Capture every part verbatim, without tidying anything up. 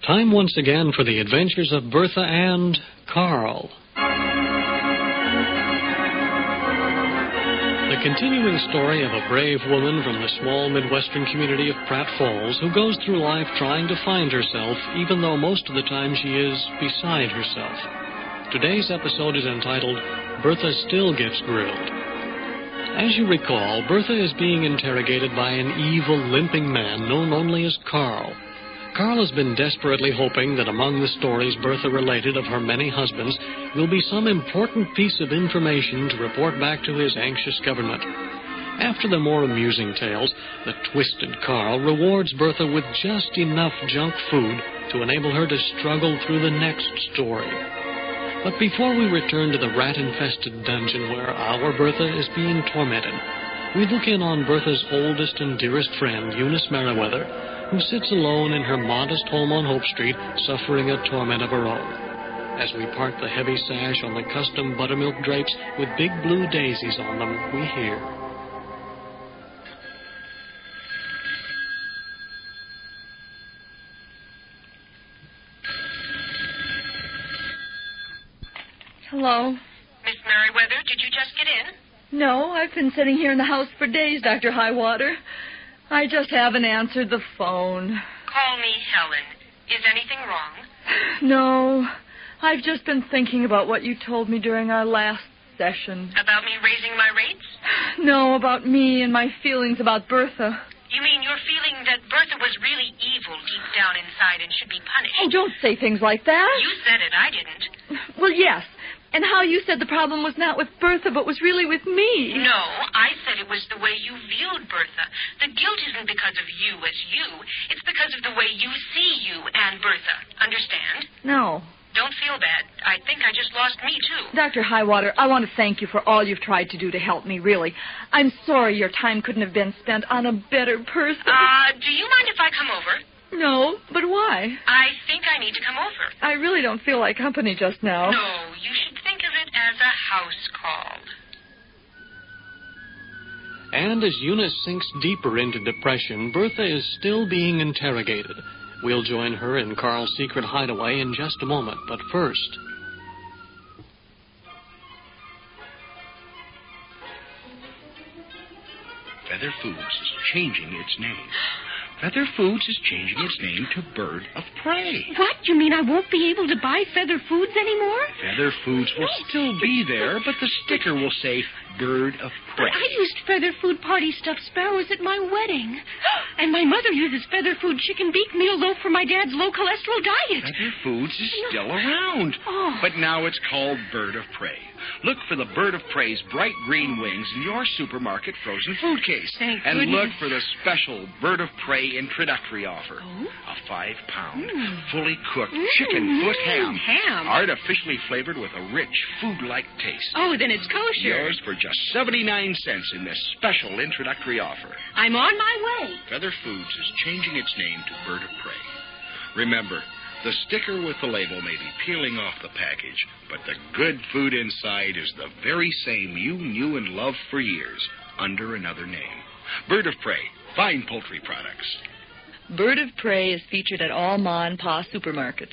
Time once again for the adventures of Bertha and Carl. The continuing story of a brave woman from the small Midwestern community of Pratt Falls who goes through life trying to find herself, even though most of the time she is beside herself. Today's episode is entitled, Bertha Still Gets Grilled. As you recall, Bertha is being interrogated by an evil, limping man known only as Carl. Carl has been desperately hoping that among the stories Bertha related of her many husbands will be some important piece of information to report back to his anxious government. After the more amusing tales, the twisted Carl rewards Bertha with just enough junk food to enable her to struggle through the next story. But before we return to the rat-infested dungeon where our Bertha is being tormented, we look in on Bertha's oldest and dearest friend, Eunice Merriweather, who sits alone in her modest home on Hope Street, suffering a torment of her own. As we part the heavy sash on the custom buttermilk drapes with big blue daisies on them, we hear. Hello? Miss Merriweather, did you just get in? No, I've been sitting here in the house for days, Doctor Highwater. I just haven't answered the phone. Call me Helen. Is anything wrong? No. I've just been thinking about what you told me during our last session. About me raising my rates? No, about me and my feelings about Bertha. You mean you're feeling that Bertha was really evil deep down inside and should be punished? Oh, don't say things like that. You said it, I didn't. Well, yes. And how you said the problem was not with Bertha, but was really with me. No, I said it was the way you viewed Bertha. The guilt isn't because of you as you. It's because of the way you see you and Bertha. Understand? No. Don't feel bad. I think I just lost me, too. Doctor Highwater, I want to thank you for all you've tried to do to help me, really. I'm sorry your time couldn't have been spent on a better person. Uh, do you mind if I come over? No, but why? I think I need to come over. I really don't feel like company just now. No, you should think of it as a house call. And as Eunice sinks deeper into depression, Bertha is still being interrogated. We'll join her in Carl's secret hideaway in just a moment, but first... Feather Foods is changing its name. Feather Foods is changing its name to Bird of Prey. What? You mean I won't be able to buy Feather Foods anymore? Feather Foods will still be there, but the sticker will say Bird of Prey. But I used Feather Food Party Stuffed Sparrows at my wedding. And my mother uses Feather Food Chicken Beak Meal Loaf for my dad's low-cholesterol diet. Feather Foods is still around. Oh. But now it's called Bird of Prey. Look for the Bird of Prey's bright green wings in your supermarket frozen food case. Thank and goodness. Look for the special Bird of Prey introductory offer. Oh? A five-pound, Mm. fully cooked Mm. chicken foot ham. Ham? Artificially flavored with a rich, food-like taste. Oh, then it's kosher. Yours for just seventy-nine cents in this special introductory offer. I'm on my way. Feather Foods is changing its name to Bird of Prey. Remember, the sticker with the label may be peeling off the package, but the good food inside is the very same you knew and loved for years, under another name. Bird of Prey, fine poultry products. Bird of Prey is featured at all Ma and Pa supermarkets.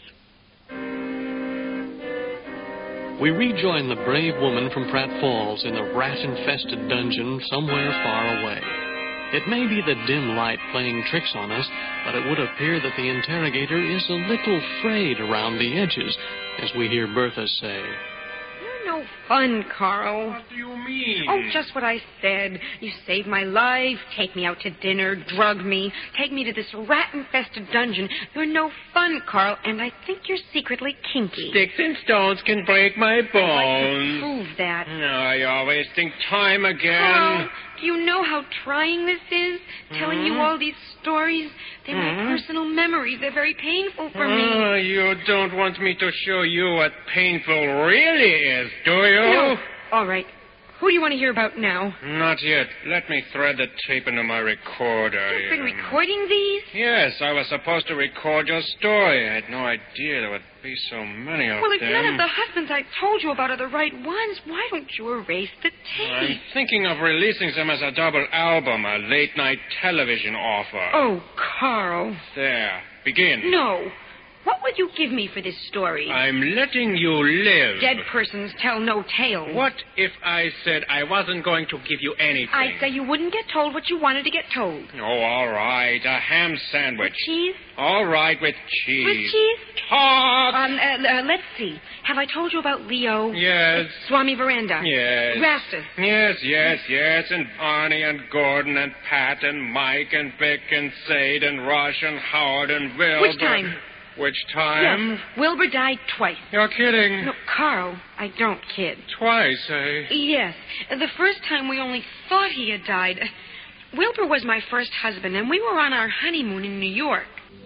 We rejoin the brave woman from Pratt Falls in the rat-infested dungeon somewhere far away. It may be the dim light playing tricks on us, but it would appear that the interrogator is a little frayed around the edges, as we hear Bertha say. You're no fun, Carl. What do you mean? Oh, just what I said. You saved my life, take me out to dinner, drug me, take me to this rat-infested dungeon. You're no fun, Carl, and I think you're secretly kinky. Sticks and stones can break my I'd like to bones. prove that. No, I always think time again. Carl, do you know how trying this is? Telling Hmm? you all these stories. They're my Hmm? personal memories. They're very painful for Oh, me. you don't want me to show you what painful really is, do you? No. All right. Who do you want to hear about now? Not yet. Let me thread the tape into my recorder. You've been Um, recording these? Yes, I was supposed to record your story. I had no idea there would be so many of Well, if them. none of the husbands I told you about are the right ones, why don't you erase the I'm tape? thinking of releasing them as a double album, a late-night television offer. Oh, Carl. There. Begin. No. What would you give me for this story? I'm letting you live. Dead persons tell no tale. What if I said I wasn't going to give you anything? I say you wouldn't get told what you wanted to get told. Oh, all right. A ham sandwich. Cheese? All right, with cheese. With cheese? Talk! Um, uh, uh, let's see. Have I told you about Leo? Yes. Uh, Swami Veranda? Yes. Rastus? Yes, yes, yes. And Barney and Gordon and Pat and Mike and Vic and Sade and Rush and Howard and Wilbur. Which time? Which time? Yes. Wilbur died twice. You're kidding. No, Carl, I don't kid. Twice, eh? Yes. The first time we only thought he had died. Wilbur was my first husband, and we were on our honeymoon in New York.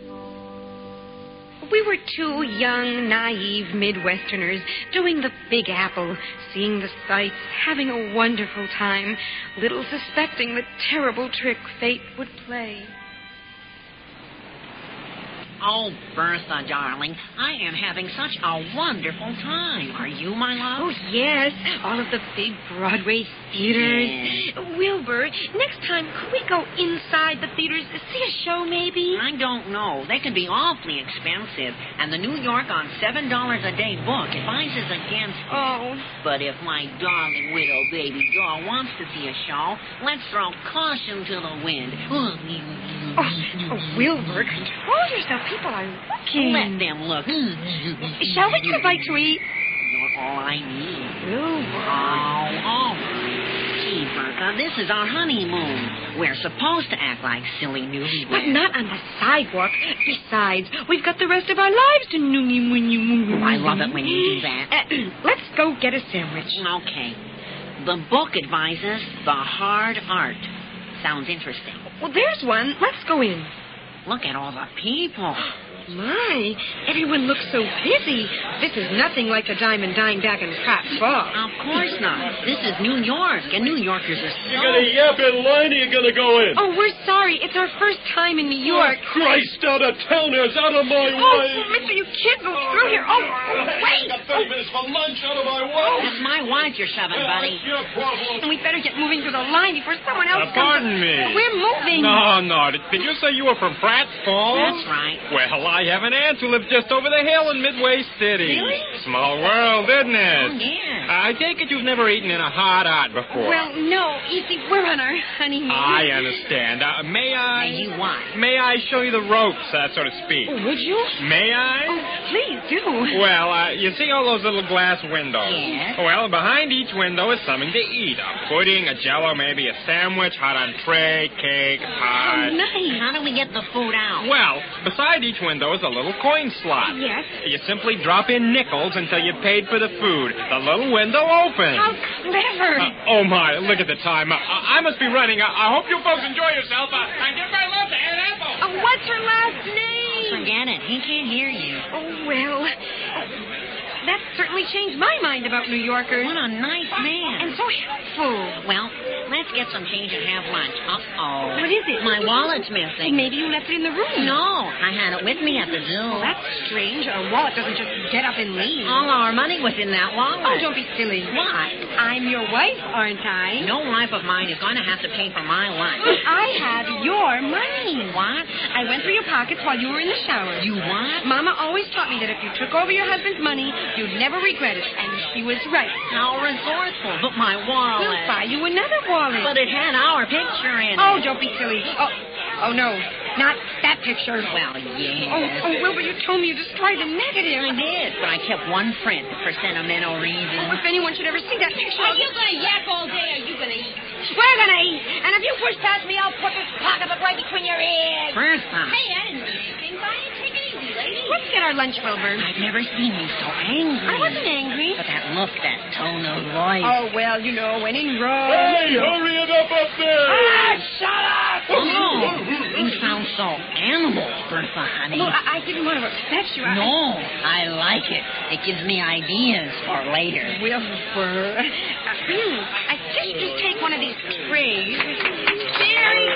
We were two young, naive Midwesterners doing the Big Apple, seeing the sights, having a wonderful time, little suspecting the terrible trick fate would play. Oh, Bertha, darling, I am having such a wonderful time. Are you, my love? Oh, yes. All of the big Broadway theaters. Yes. Wilbur, next time, could we go inside the theaters to see a show, maybe? I don't know. They can be awfully expensive, and the New York on seven dollars a day book advises against it. Oh. But if my darling widow baby doll wants to see a show, let's throw caution to the wind. Oh, oh, Wilbur, control yourself. People are looking. Let them look. Shall we get a bite to eat? You're all I need. Wilbur. Oh, all right. Gee, Bertha, this is our honeymoon. We're supposed to act like silly newlyweds. But not on the sidewalk. Besides, we've got the rest of our lives to noonie moony moony. Oh, I love it when you do that. Uh, let's go get a sandwich. Okay. The book advises the hard art. Sounds interesting. Well, there's one. Let's go in. Look at all the people. My, everyone looks so busy. This is nothing like the Diamond Dine back in Pratt Falls. Of course not. This is New York, and New Yorkers are so... You gonna yap in line or you gonna go in? Oh, we're sorry. It's our first time in New York. Oh, Christ, out of towners, out of my Oh, way! mister, you can't go through here. Oh, wait. I got thirty minutes for lunch, out of my way! That's my watch you're shoving, buddy. That's your problem. And we better get moving through the line before someone else Uh, comes. pardon me. We're moving. No, no. Did, did you say you were from Pratt Falls? That's right. Well, I have an aunt who lives just over the hill in Midway City. Really? Small world, isn't it? Oh, yeah. I take it you've never eaten in a hot art before. Well, no. You see, we're on our honeymoon. I understand. Uh, may I... May you what? May I show you the ropes, uh, so to speak? Oh, would you? May I? Oh, please do. Well, uh, you see all those little glass windows? Yes. Well, behind each window is something to eat. A pudding, a jello, maybe a sandwich, hot entree, cake, pie. Oh, nice. How do we get the food out? Well, beside each window is a little coin slot. Yes. You simply drop in nickels until you've paid for the food. The little window opens. How clever. Uh, oh, my, look at the time. Uh, I must be running. I, I hope you folks enjoy yourself. Uh, I give my love to Aunt Ethel. Oh, what's her last name? Forget it. He can't hear you. Oh, well. Oh, that certainly changed my mind about New Yorkers. What a nice man. And so helpful. Well, let's get some change and have lunch. Uh-oh. What is it? My wallet's missing. Maybe you left it in the room. No, I had it with me at the zoo. Well, that's strange. A wallet doesn't just get up and leave. All our money was in that wallet. Oh, don't be silly. Why? I'm your wife, aren't I? No wife of mine is going to have to pay for my lunch. I have your money. What? I went through your pockets while you were in the shower. You what? Mama always taught me that if you took over your husband's money, you'd never regret it. And she was right. How resourceful. But my wallet. We'll buy you another wallet. But it had our picture in it. Oh, don't be silly. Oh, oh no. Not that picture. Well, yeah. Oh, oh, Wilbur, you told me you destroyed the negative. I did, but I kept one print for sentimental reasons. Oh, if anyone should ever see that picture... Are you going to yak all day, or are you going to eat? We're going to eat. And if you push past me, I'll put this pocketbook right between your ears. Bertha. Hey, I didn't do anything. Buy it. Take it easy, lady. Let's get our lunch, Wilbur. I've never seen you so angry. I wasn't angry. But that look, that tone of voice. Oh, well, you know, when in Rome... Hey, hurry it up up there! Ah, shut up! Oh, you sound so animal, Bertha, honey. Well, I, I didn't want to upset you. I... No, I like it. It gives me ideas for later. Wilbur. Uh, hmm, I guess you just take one of these trays. There he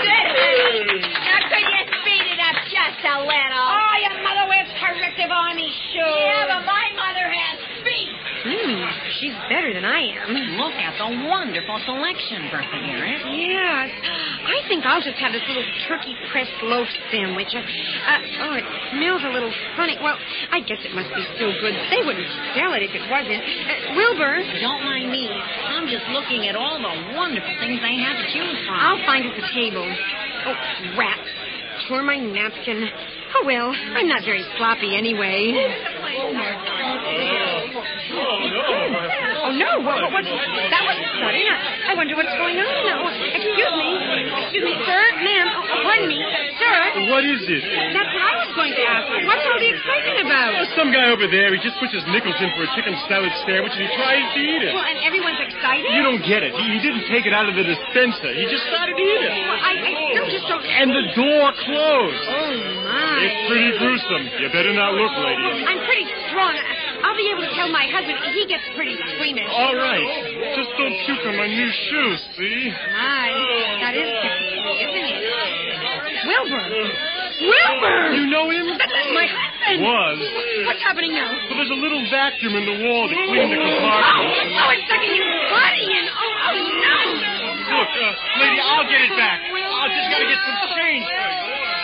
is. Now, could you speed it up just a little? Oh, your mother wears corrective army shoes. Yeah, but my mother has feet. Hmm, she's better than I am. Look at the wonderful selection, Bertha Harris. Yes. I think I'll just have this little turkey pressed loaf sandwich. Uh, uh, oh, it smells a little funny. Well, I guess it must be still good. They wouldn't sell it if it wasn't. Uh, Wilbur? Don't mind me. I'm just looking at all the wonderful things they have to choose from. I'll find us a table. Oh, rats. Tore my napkin. Oh, well, I'm not very sloppy anyway. Oh, my God. Oh, no. Oh, no. What, what, what? That was sudden. I, I wonder what's going on. Oh, excuse me. Excuse me, sir. Ma'am. Oh, pardon me. Sir. What is it? That's what I was going to ask. What's all the excitement about? Oh, some guy over there, he just puts his nickels in for a chicken salad sandwich and he tries to eat it. Well, and everyone's excited? You don't get it. He, he didn't take it out of the dispenser. He just started to eat it. Well, I, I still just don't... And the door closed. Oh, my. It's pretty gruesome. You better not look, lady. I'm pretty strong. I'll be able to tell my husband. He gets pretty squeamish. All right. Just don't puke on my new shoes, see? My, that is difficult, isn't it? Wilbur! Wilbur! You know him? That's my husband! Was. What's happening now? Well, there's a little vacuum in the wall to clean the compartment. Oh, it's sucking your body in. Oh, oh, no! Look, uh, lady, I'll get it back. I just gotta get some change first.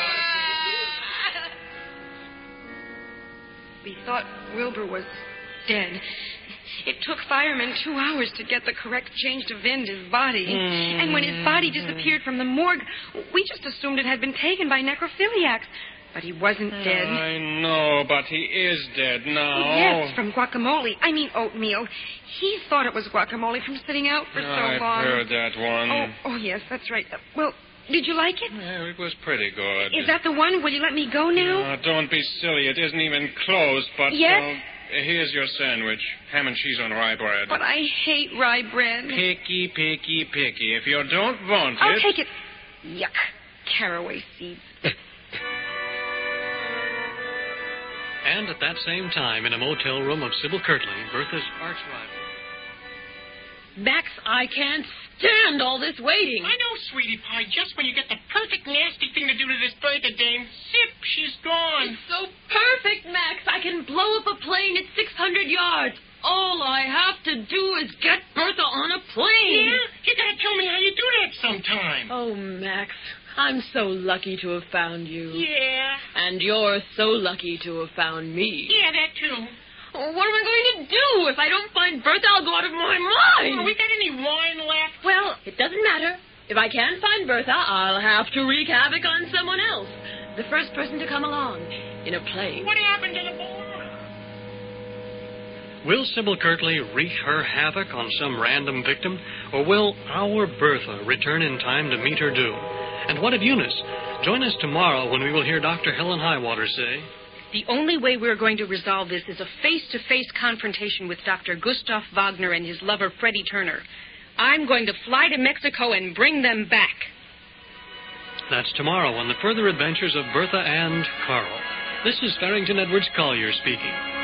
We thought Wilbur was dead. It took firemen two hours to get the correct change to vend his body. Mm. And when his body disappeared from the morgue, we just assumed it had been taken by necrophiliacs. But he wasn't dead. I know, but he is dead now. Yes, from guacamole. I mean oatmeal. He thought it was guacamole from sitting out for so I've long. I've heard that one. Oh, oh, yes, that's right. Uh, well, did you like it? Yeah, it was pretty good. Is that the one? Will you let me go now? Uh, don't be silly. It isn't even closed, but... Yes? Uh, here's your sandwich. Ham and cheese on rye bread. But I hate rye bread. Picky, picky, picky. If you don't want I'll it... take it. Yuck. Caraway seeds. And at that same time, in a motel room of Sybil Kirtley, Bertha's arch rival. Max, I can't stand all this waiting. I know, sweetie pie. Just when you get the perfect nasty thing to do to this Bertha dame, zip, she's gone. It's so perfect, Max. I can blow up a plane at six hundred yards. All I have to do is get Bertha on a plane. Yeah? You gotta tell me how you do that sometime. Oh, Max, I'm so lucky to have found you. Yeah. And you're so lucky to have found me. Yeah, that too. What am I going to do? If I don't find Bertha, I'll go out of my mind. Oh, we got any wine left? Well, it doesn't matter. If I can't find Bertha, I'll have to wreak havoc on someone else. The first person to come along in a plane. What happened to the boy? Will Sybil Kirtley wreak her havoc on some random victim, or will our Bertha return in time to meet her doom? And what of Eunice? Join us tomorrow when we will hear Doctor Helen Highwater say... The only way we're going to resolve this is a face-to-face confrontation with Doctor Gustav Wagner and his lover, Freddie Turner. I'm going to fly to Mexico and bring them back. That's tomorrow on the further adventures of Bertha and Carl. This is Farrington Edwards Collier speaking.